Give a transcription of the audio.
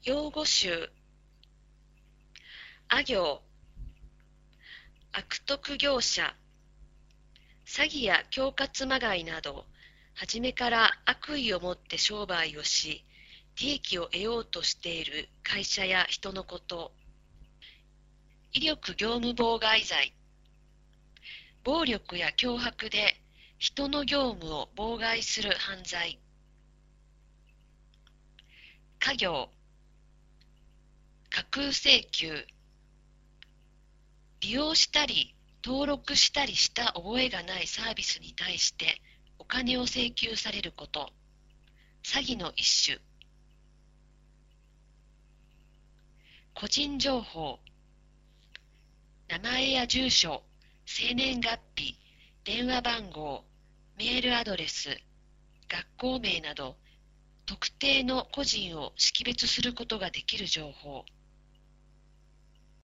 用語集、あ行、悪徳業者、詐欺や恐喝まがいなど、はじめから悪意を持って商売をし、利益を得ようとしている会社や人のこと。威力業務妨害罪、暴力や脅迫で人の業務を妨害する犯罪。家業、架空請求、利用したり登録したりした覚えがないサービスに対してお金を請求されること。詐欺の一種。個人情報、名前や住所、生年月日、電話番号、メールアドレス、学校名など特定の個人を識別することができる情報。